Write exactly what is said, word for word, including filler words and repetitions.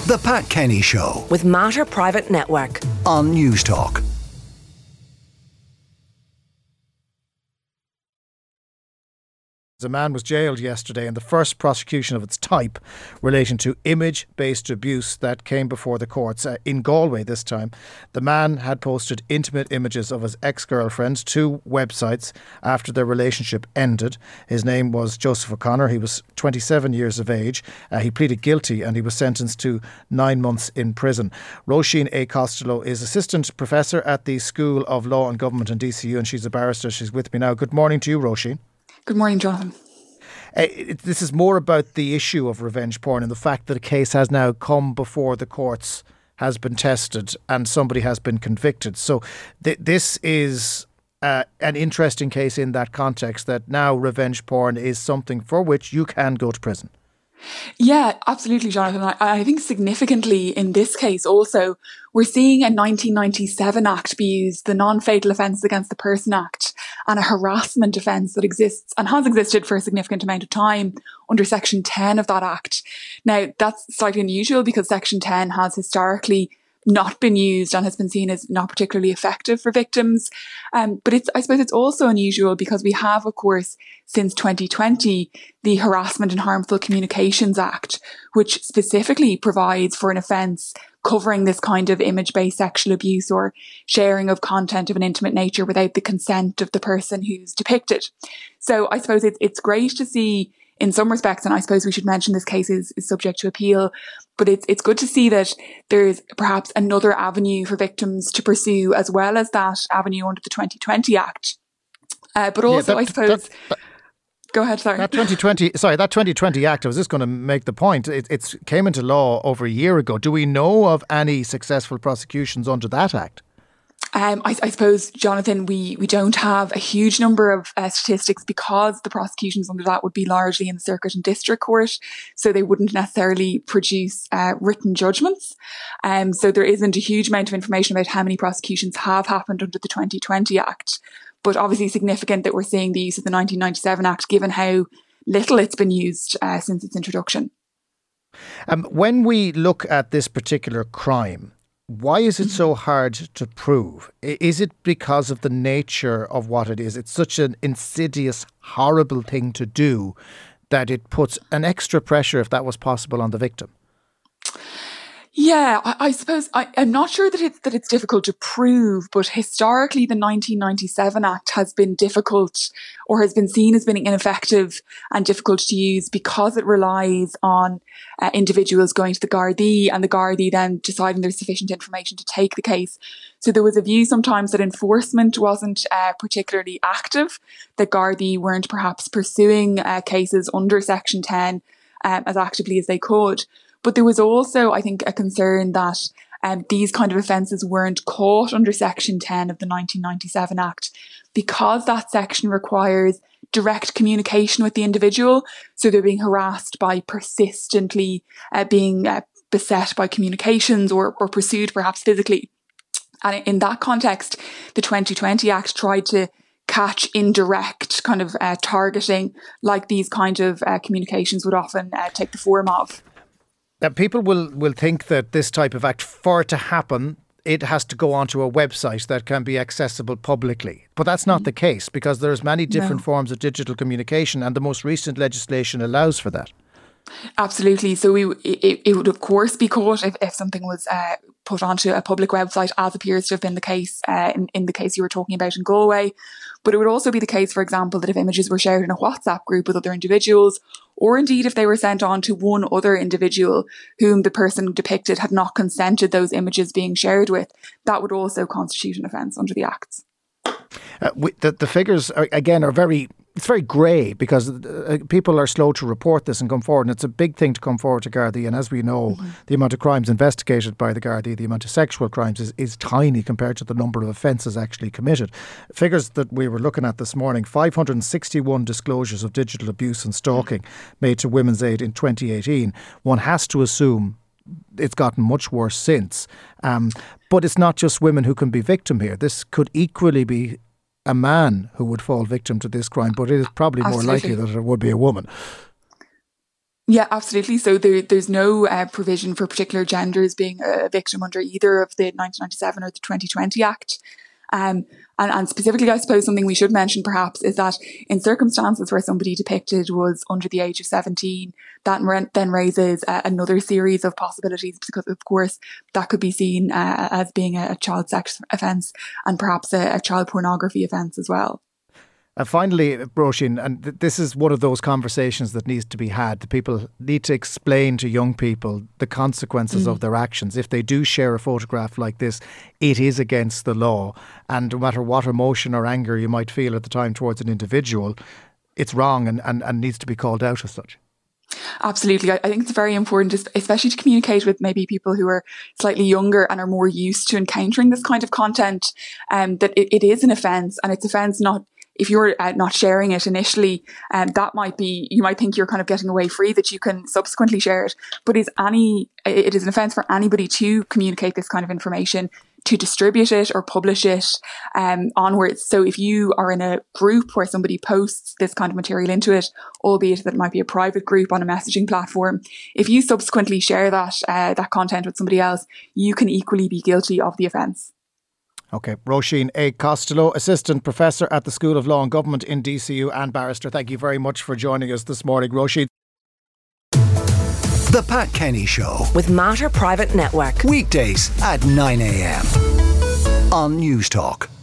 The Pat Kenny Show with Mater Private Network on News Talk. A man was jailed yesterday in the first prosecution of its type relating to image-based abuse that came before the courts uh, in Galway this time. The man had posted intimate images of his ex-girlfriend to websites after their relationship ended. His name was Joseph O'Connor. He was twenty-seven years of age. Uh, he pleaded guilty and he was sentenced to nine months in prison. Roisin A. Costello is Assistant Professor at the School of Law and Government in D C U and she's a barrister. She's with me now. Good morning to you, Roisin. Good morning, Jonathan. Uh, it, this is more about the issue of revenge porn and the fact that a case has now come before the courts, has been tested and somebody has been convicted. So th- this is uh, an interesting case in that context, that now revenge porn is something for which you can go to prison. Yeah, absolutely, Jonathan. I, I think significantly in this case also, we're seeing a nineteen ninety-seven Act be used, the Non-Fatal Offence Against the Person Act, and a harassment offence that exists and has existed for a significant amount of time under Section ten of that Act. Now, that's slightly unusual because Section ten has historically not been used and has been seen as not particularly effective for victims. Um, but it's, I suppose it's also unusual because we have, of course, since twenty twenty, the Harassment and Harmful Communications Act, which specifically provides for an offence covering this kind of image-based sexual abuse or sharing of content of an intimate nature without the consent of the person who's depicted. So I suppose it's, it's great to see in some respects, and I suppose we should mention this case is, is subject to appeal, but it's it's good to see that there's perhaps another avenue for victims to pursue as well as that avenue under the twenty twenty Act. Uh, but also, yeah, that, I suppose... That, that, go ahead, sorry. That twenty twenty, sorry, that twenty twenty Act, I was just going to make the point, it it's came into law over a year ago. Do we know of any successful prosecutions under that Act? Um, I, I suppose, Jonathan, we, we don't have a huge number of uh, statistics because the prosecutions under that would be largely in the circuit and district court, so they wouldn't necessarily produce uh, written judgments. Um, so there isn't a huge amount of information about how many prosecutions have happened under the twenty twenty Act. But obviously significant that we're seeing the use of the nineteen ninety-seven Act, given how little it's been used uh, since its introduction. Um, when we look at this particular crime, why is it so hard to prove? Is it because of the nature of what it is? It's such an insidious, horrible thing to do that it puts an extra pressure, if that was possible, on the victim. Yeah, I, I suppose I, I'm not sure that it's that it's difficult to prove, but historically the nineteen ninety-seven Act has been difficult or has been seen as being ineffective and difficult to use because it relies on uh, individuals going to the Gardaí and the Gardaí then deciding there's sufficient information to take the case. So there was a view sometimes that enforcement wasn't uh, particularly active, that Gardaí weren't perhaps pursuing uh, cases under Section ten um, as actively as they could. But there was also, I think, a concern that um, these kind of offences weren't caught under Section ten of the nineteen ninety-seven Act because that section requires direct communication with the individual. So they're being harassed by persistently uh, being uh, beset by communications or, or pursued perhaps physically. And in that context, the twenty twenty Act tried to catch indirect kind of uh, targeting like these kind of uh, communications would often uh, take the form of. Now, people will, will think that this type of act, for it to happen, it has to go onto a website that can be accessible publicly. But that's not mm. the case, because there's many different no. forms of digital communication, and the most recent legislation allows for that. Absolutely. So we, it, it would of course be caught if, if something was uh, put onto a public website, as appears to have been the case uh, in, in the case you were talking about in Galway. But it would also be the case, for example, that if images were shared in a WhatsApp group with other individuals, or indeed if they were sent on to one other individual whom the person depicted had not consented those images being shared with, that would also constitute an offence under the Acts. Uh, we, the, the figures, are, again, are very, it's very grey because uh, people are slow to report this and come forward. And it's a big thing to come forward to Gardaí. And as we know, mm-hmm. the amount of crimes investigated by the Gardaí, the amount of sexual crimes is, is tiny compared to the number of offences actually committed. Figures that we were looking at this morning, five hundred sixty-one disclosures of digital abuse and stalking mm-hmm. made to Women's Aid in twenty eighteen. One has to assume it's gotten much worse since. Um, but it's not just women who can be victim here. This could equally be a man who would fall victim to this crime, but it is probably Absolutely. more likely that it would be a woman. Yeah, absolutely. So there, there's no uh, provision for particular genders being a victim under either of the nineteen ninety-seven or the twenty twenty Act. Um, and, and specifically, I suppose something we should mention perhaps is that in circumstances where somebody depicted was under the age of seventeen, that then raises uh, another series of possibilities, because of course that could be seen uh, as being a, a child sex offence and perhaps a, a child pornography offence as well. Uh, finally, Roisin, and th- this is one of those conversations that needs to be had. The people need to explain to young people the consequences mm. of their actions. If they do share a photograph like this, it is against the law. And no matter what emotion or anger you might feel at the time towards an individual, it's wrong and, and, and needs to be called out as such. Absolutely. I think it's very important, especially to communicate with maybe people who are slightly younger and are more used to encountering this kind of content, um, that it, it is an offence, and it's offence not if you're uh, not sharing it initially, um, that might be, you might think you're kind of getting away free, that you can subsequently share it. But is any, it is an offence for anybody to communicate this kind of information, to distribute it or publish it um, onwards. So if you are in a group where somebody posts this kind of material into it, albeit that it might be a private group on a messaging platform, if you subsequently share that uh, that content with somebody else, you can equally be guilty of the offence. OK, Roisin A. Costello, Assistant Professor at the School of Law and Government in D C U and barrister. Thank you very much for joining us this morning, Roisin. The Pat Kenny Show with Matter Private Network. Weekdays at nine a.m. on News Talk.